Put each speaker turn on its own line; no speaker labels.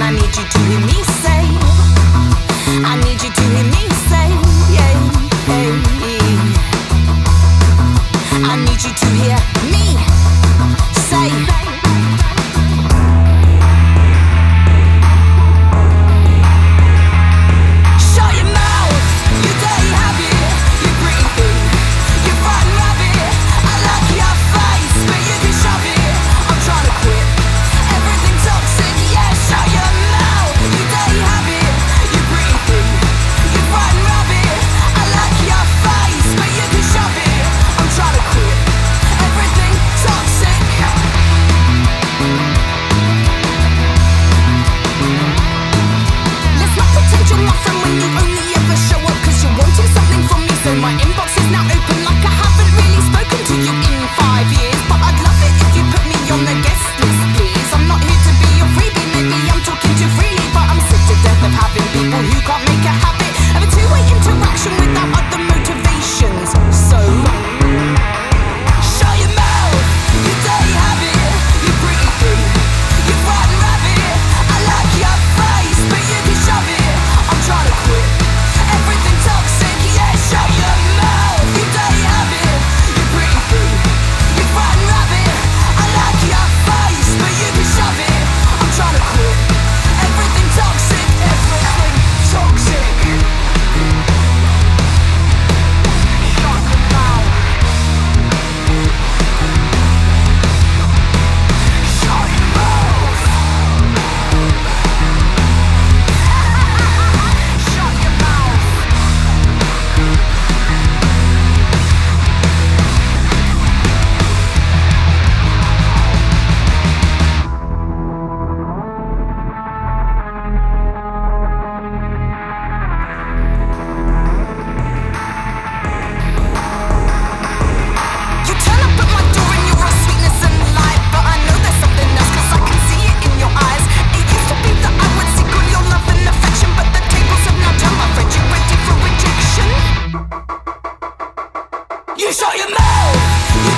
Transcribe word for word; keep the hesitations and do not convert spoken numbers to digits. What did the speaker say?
I need you to hear me say, I need you to hear me say, yeah, yeah. I need you to hear me say. My inbox is now open like I haven't really spoken to you in five years. But I'd love it if you put me on the guest list, please. I'm not here to be your freebie, maybe I'm talking too freely, but I'm sick to death of having people who can't make a habit of a two-way interaction without other motivations. So shut your mouth, you dirty habit, you pretty thing, you frightened rabbit. I like your face, but you can shove it. I'm trying to quit everything toxic, yeah, shut your mouth, you dirty habit, you pretty thing, you frightened rabbit. I like your face, but you can shove it. I'm trying to quit everything toxic, everything toxic. Shut your mouth. Shut your mouth. Shut your mouth. You turn up at my door and you're all sweetness and light, but I know there's something else, cause I can see it in your eyes. It used to be that I would seek all your love and affection, but the tables have now turned, my friend, you're ready for rejection. You shut your mouth, you